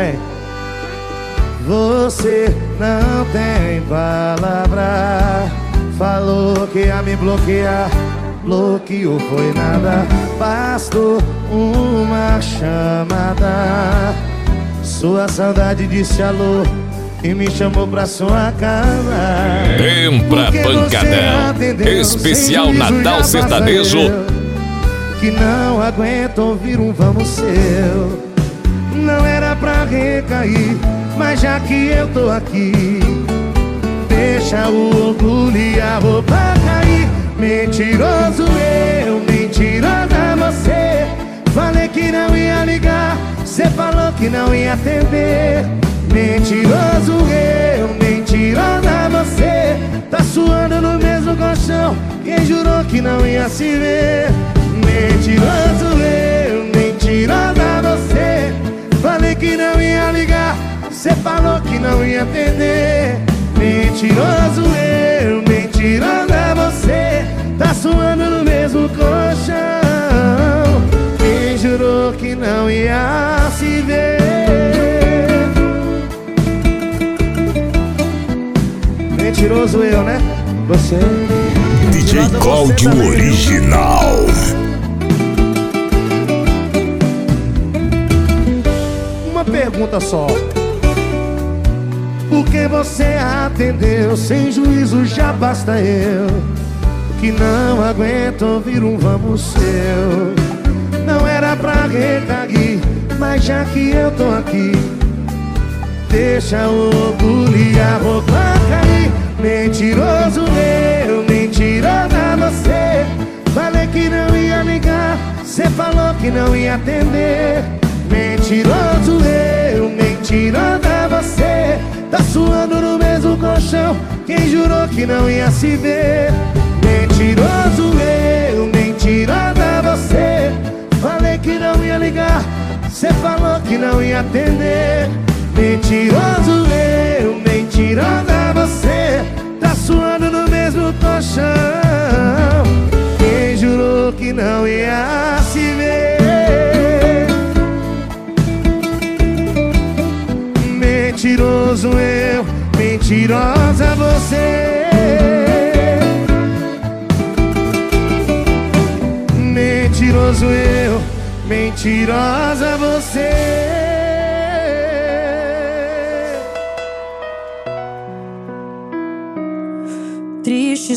vai. Você não tem palavra. Falou que ia me bloquear, bloqueou foi nada. Bastou uma chamada. Sua saudade disse alô e me chamou pra sua casa. Vem pra pancadão especial Natal Sertanejo. Que não aguento ouvir um vamos seu. Não era pra recair, mas já que eu tô aqui, deixa o orgulho e a roupa cair. Mentiroso eu, mentirosa você. Falei que não ia ligar, cê falou que não ia atender. Mentiroso eu, mentirosa você. Tá suando no mesmo colchão, quem jurou que não ia se ver. Mentiroso eu, mentirosa você. Falei que não ia ligar, cê falou que não ia atender. Mentiroso eu, mentirosa você. Tá suando no mesmo colchão, quem jurou que não ia se ver. Mentiroso eu, né? Você. DJ Cláudio Original. Uma pergunta só. Por que você atendeu? Sem juízo já basta eu, que não aguento ouvir um vamos seu. Não era pra recair, mas já que eu tô aqui, deixa o orgulho e a roupa cair. Mentiroso eu, mentirosa você. Falei que não ia ligar, cê falou que não ia atender. Mentiroso eu, mentirosa você. Tá suando no mesmo colchão, quem jurou que não ia se ver. Mentiroso eu, mentirosa você. Falei que não ia ligar, cê falou que não ia atender. Mentiroso eu, mentirosa você. Tá suando no mesmo colchão, quem jurou que não ia se ver. Mentiroso eu, mentirosa você. Mentiroso eu, mentirosa você.